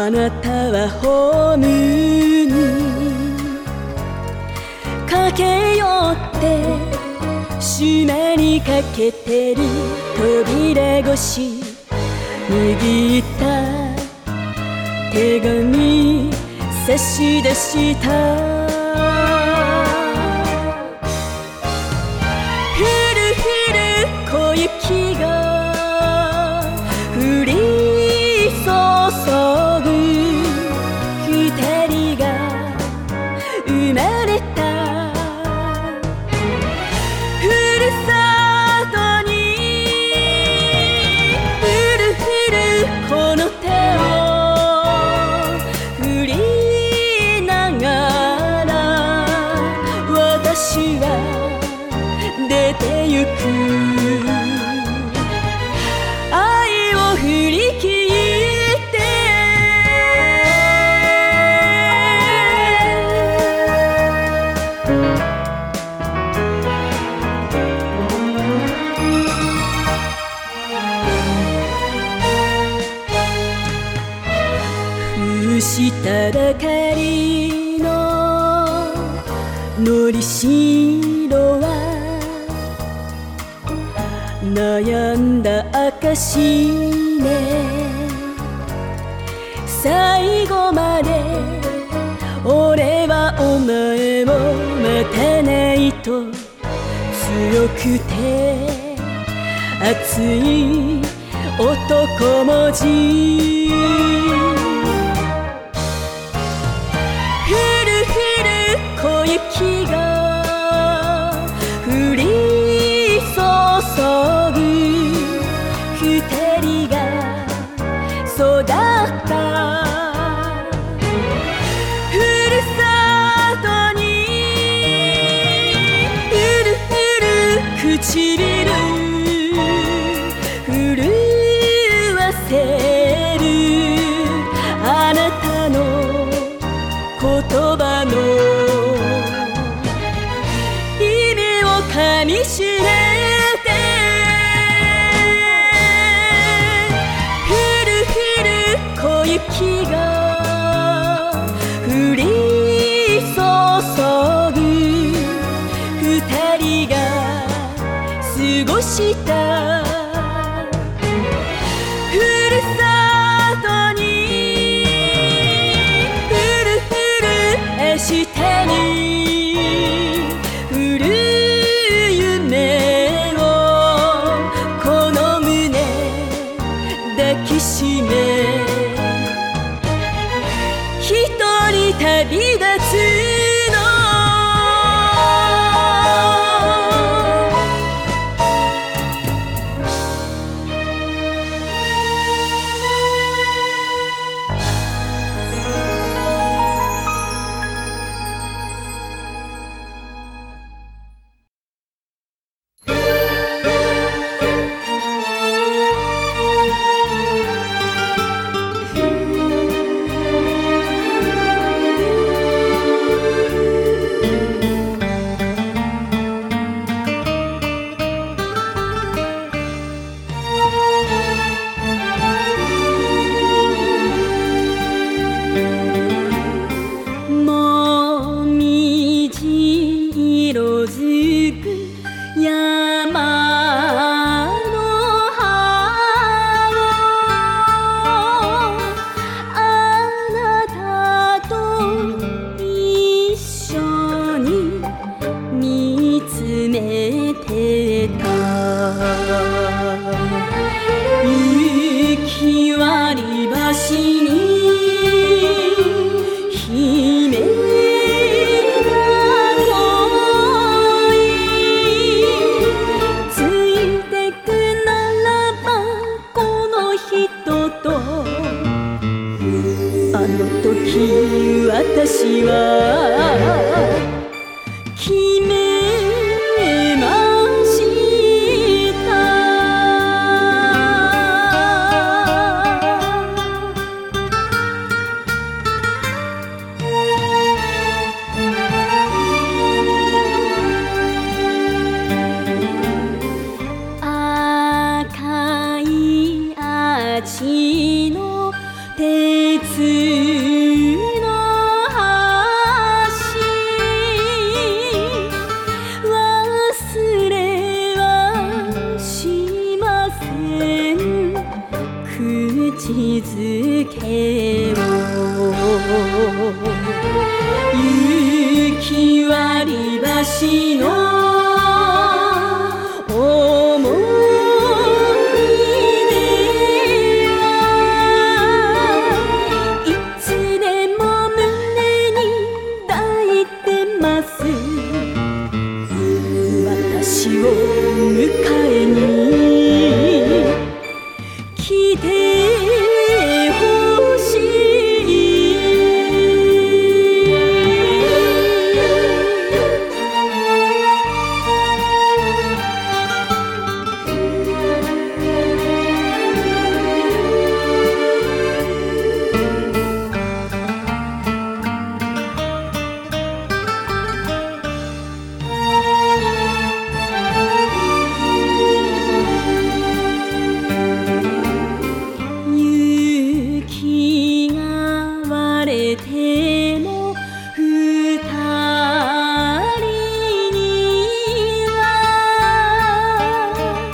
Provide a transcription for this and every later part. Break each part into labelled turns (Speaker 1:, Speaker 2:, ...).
Speaker 1: あなたはホームに駆け寄って閉まりかけてる扉越し握った手紙差し出したふるふる小雪が降り注ぐ二人が生まれたふるさとにふるふるこの手を振りながら私は出てゆく愛を振り切ってしたばかりののりしろは悩んだ証ね最後まで俺はお前を待たないと強くて熱い男文字小雪が降り注ぐ二人が育ったふるさとにふるふる唇震わせるあなたの言葉の噛みしめてふるふる小雪が降り注ぐ二人が過ごしたふるさとにふるふる明日に降る抱きしめ一人旅立つの私は決めました赤い足の鉄口づけを雪割り橋の思い出はいつでも胸に抱いてます私を迎えに来てほしい雪が割れても二人には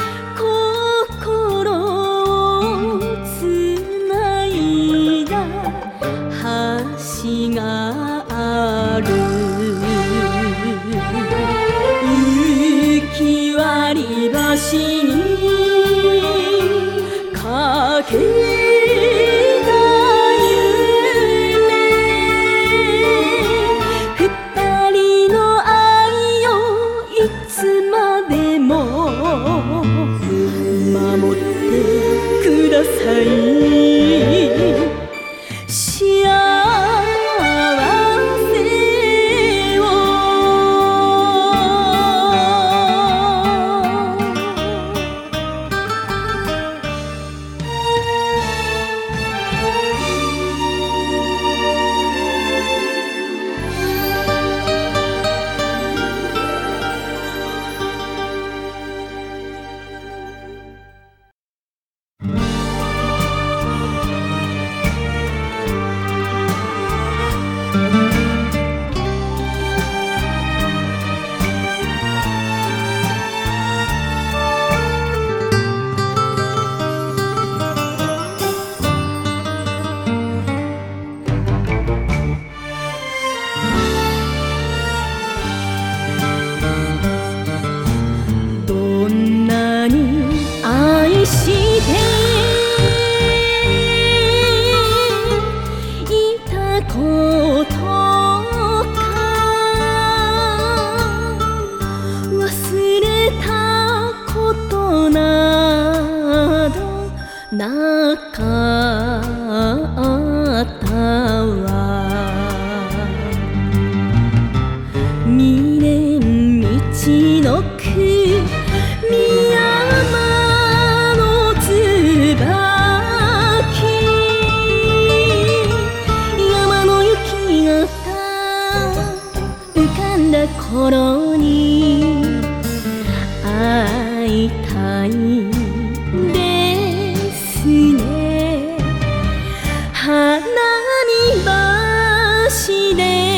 Speaker 1: 心をつないだ橋がある雪割り橋にかけた夢二人の愛をいつまでも守ってください幸せをどんなに愛していたことか忘れたことなどなかったわ未練道のく宮山の椿山の雪が浮かんだ頃に会いたいですね花見橋で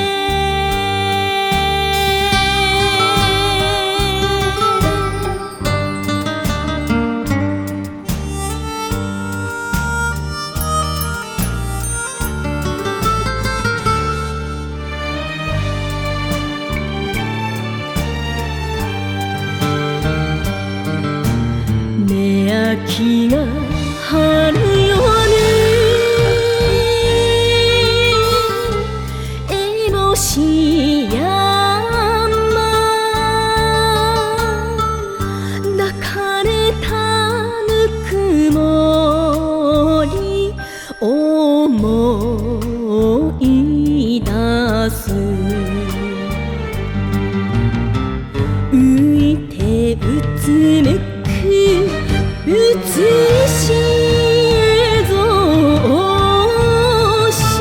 Speaker 1: 秋が春夜烏帽子山抱かれたぬくもり思い出す浮いてうつむく美しい映像し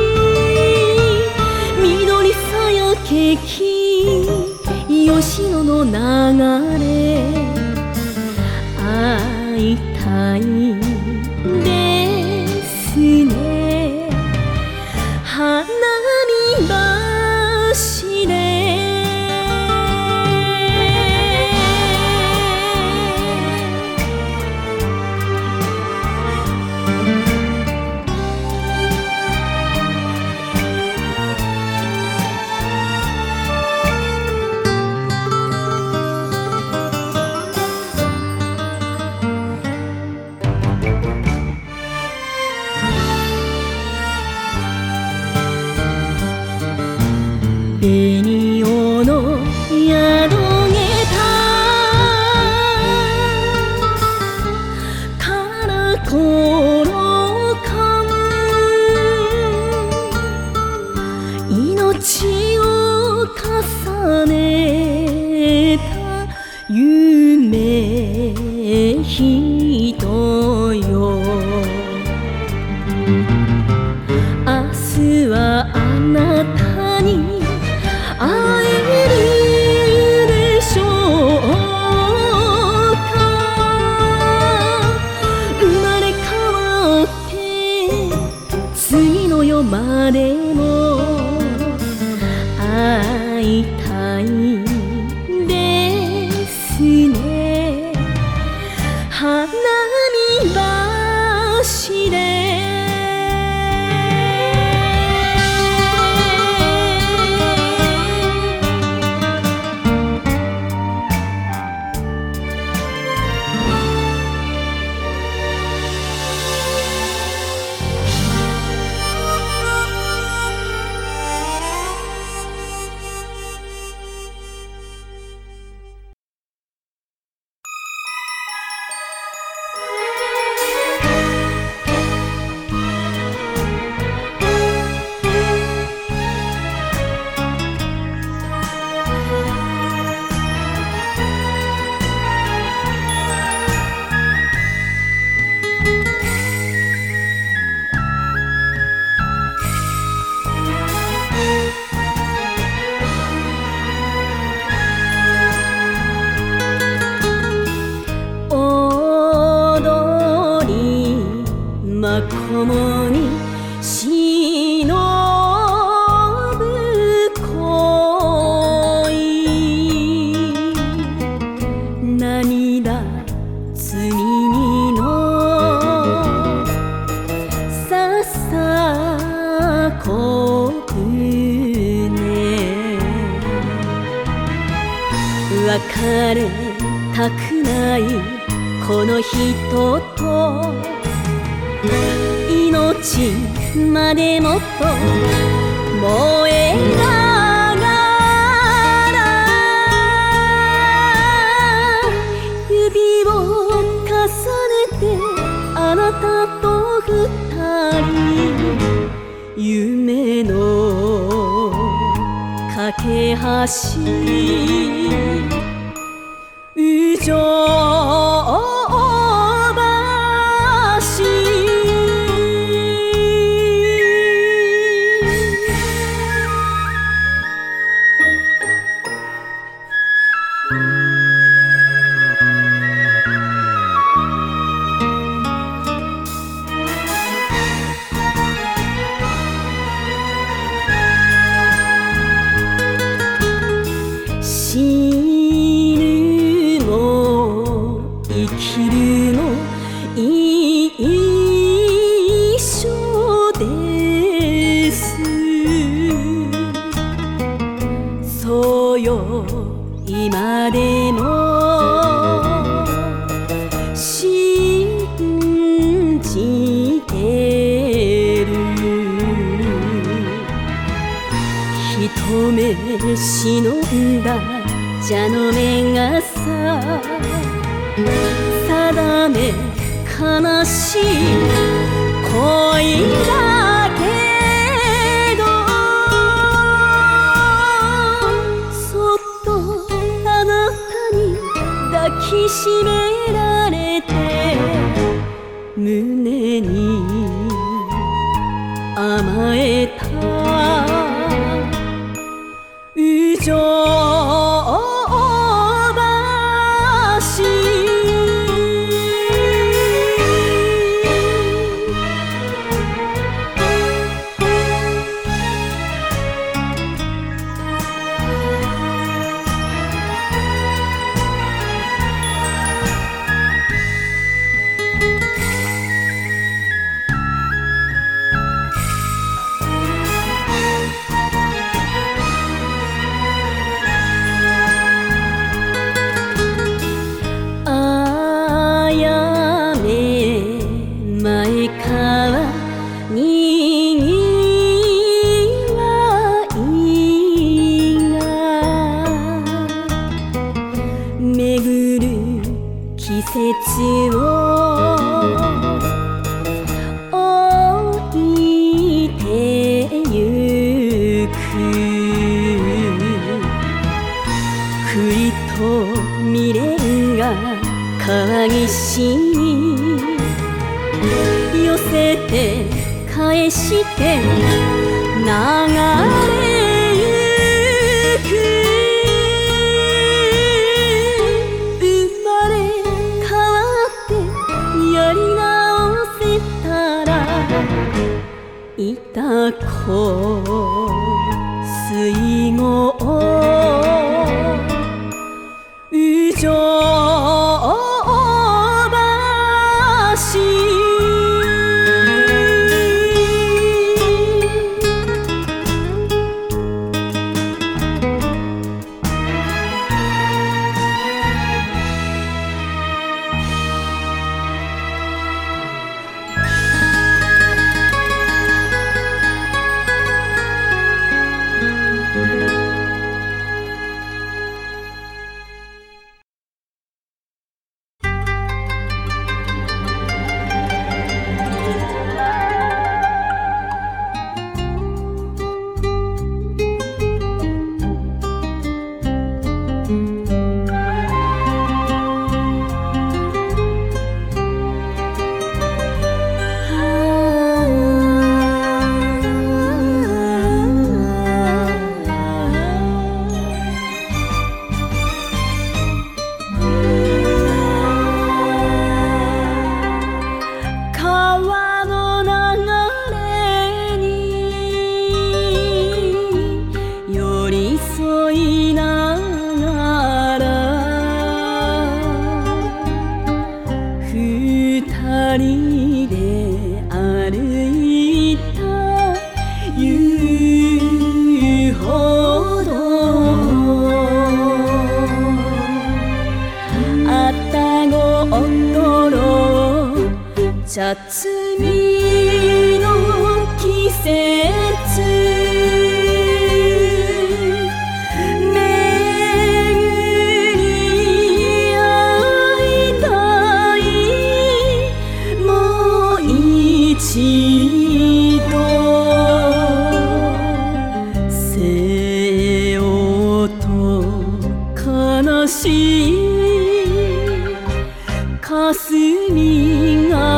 Speaker 1: 緑さやけき吉野の流れ会いたいですね花見橋で紅の宿げたからころかむ命を重ねた夢人よ。明日はあなたに会えるでしょうか。生まれ変わって次の世までも会いたいですね。花見橋で共に忍ぶ恋涙積みの笹子舟別れたくないこの人と命までもっと燃えながら指を重ねてあなたと二人夢の架け橋宇宙死ぬも生きるも一緒です。そうよ今でも信じてる。一目忍んだ蛇の目がさ定め悲しい恋だけどそっとあなたに抱きしめられて胸に甘えた宇宙を置いてゆくふりと未練が川岸に寄せて返して流れゆく生まれ変わってやり直せたらいたこ水郷宇城茶摘みの季節巡り会いたいもう一度背負うと悲しい霞が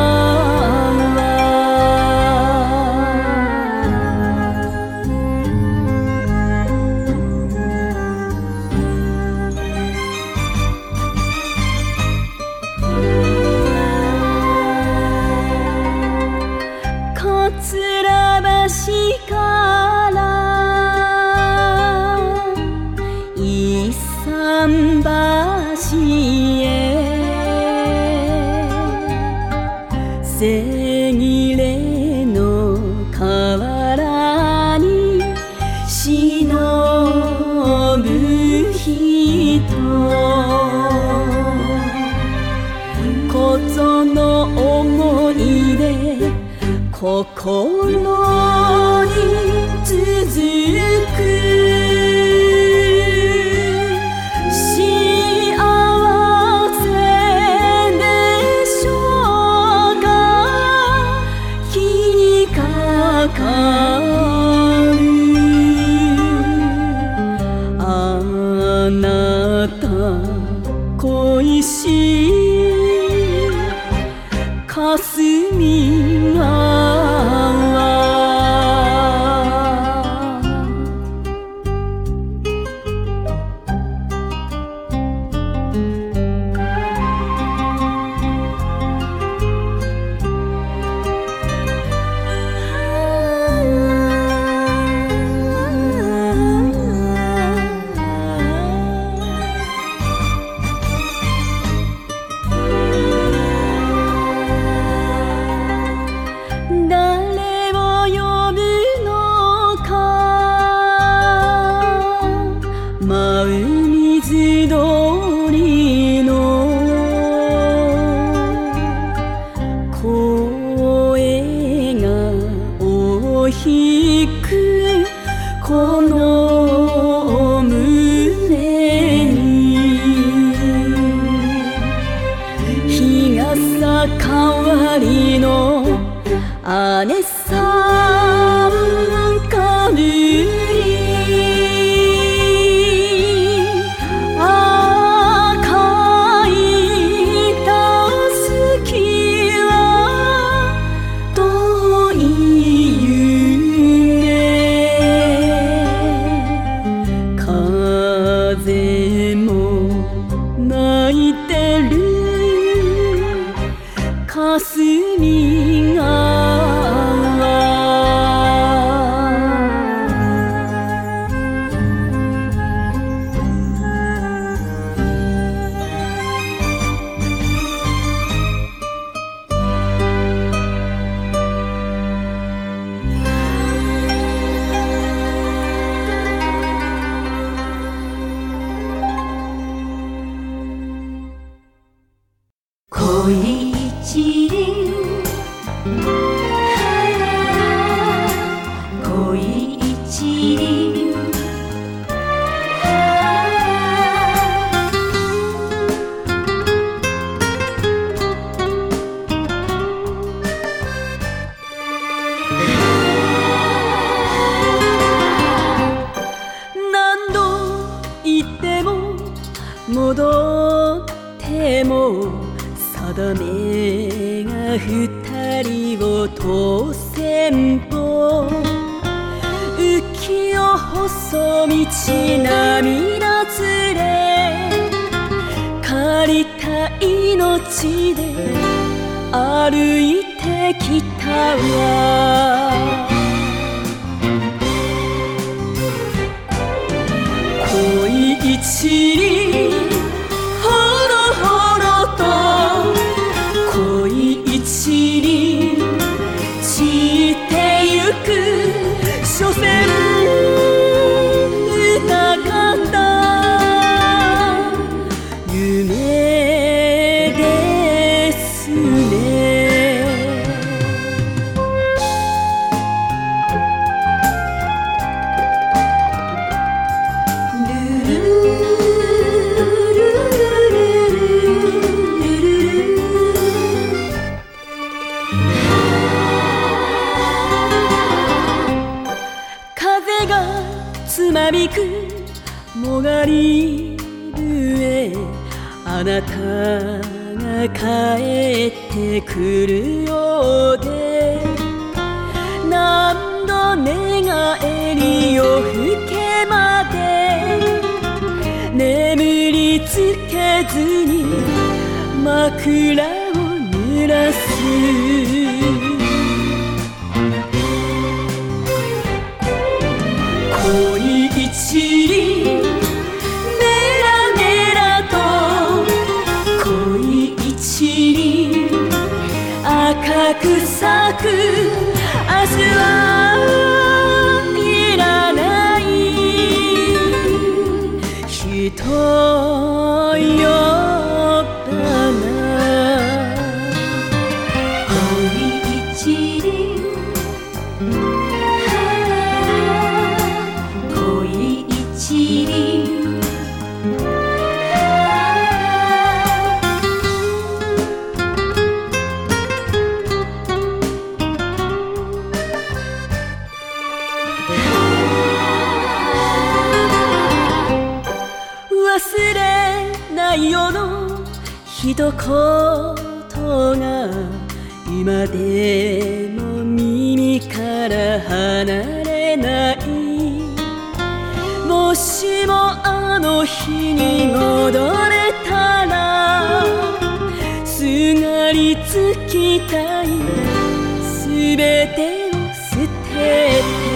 Speaker 1: 桂橋から一桟橋へ背切れの河原に忍ぶ人ことの思い出心に続く幸せでしょうか気にかかるあなた恋しい霞が水通りの声がを引くこの胸に人の姉さんかぬり赤いたすきは遠い夢風も泣いてる霞が恋一輪恋一輪何度言っても戻っても定めが二人を通せんと浮世細道涙つれ借りた命で歩いてきたわ恋一輪ほろほろと一輪散ってゆく所詮歌方夢ですねルル風がつまびくもがり笛あなたが帰ってくるようで何度寝返りを吹けまで眠りつけずに枕を濡らす恋一輪メラメラと恋一輪赤く咲く明日はいらない人よだな恋一輪忘れないよの一言が今でも耳から離れないもしもあの日に戻れたらすがりつきたいすべてを捨てて